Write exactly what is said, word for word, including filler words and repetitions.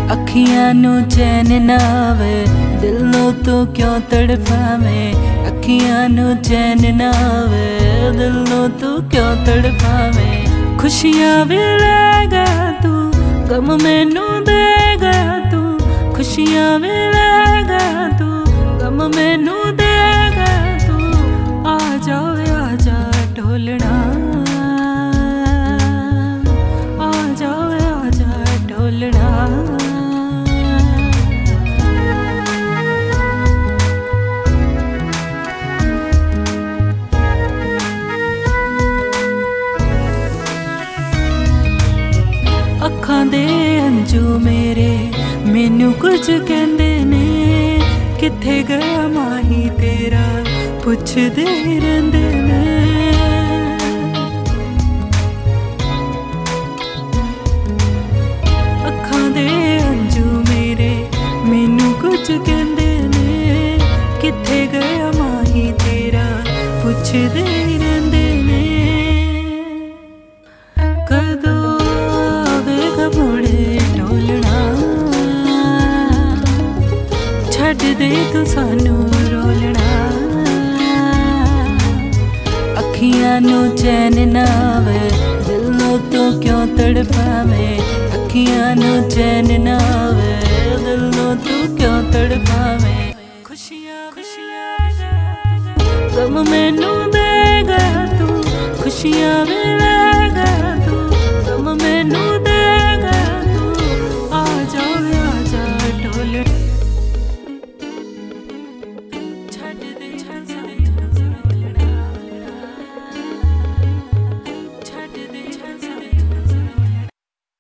अखियां नू चैन ना आवे, दिल नू तू क्यों तड़पावें। अखियां नू चैन ना आवे, दिल नू तू क्यों तड़पावें। खुशियां भी लेगा तू, गम मैनू देगा तू। खुशियां भी लेगा तू, गम मैनू देगा तू। आ जाओ आ जा ढोलना, आ जाओ आ जा ढोलना। अखां दे अंजू मेरे मैनू कुछ कहंदे ने, किथे गया माही तेरा पुछदे रहिंदे ने। अखां दे अंजू मेरे मैनू कुछ कहंदे ने, किथे गया माही तेरा पुछदे रहिंदे ने। कदों मुड़े ढोलना, छड्ड दे तू सानू रोलना। अखियां नू चैन ना आवे, दिल नू तू क्यों तड़पावें। अखियां नू चैन ना आवे, दिल नू तू क्यों तड़पावें। खुशियां खुशियां गम मैनू देगा तू। खुशियां मिले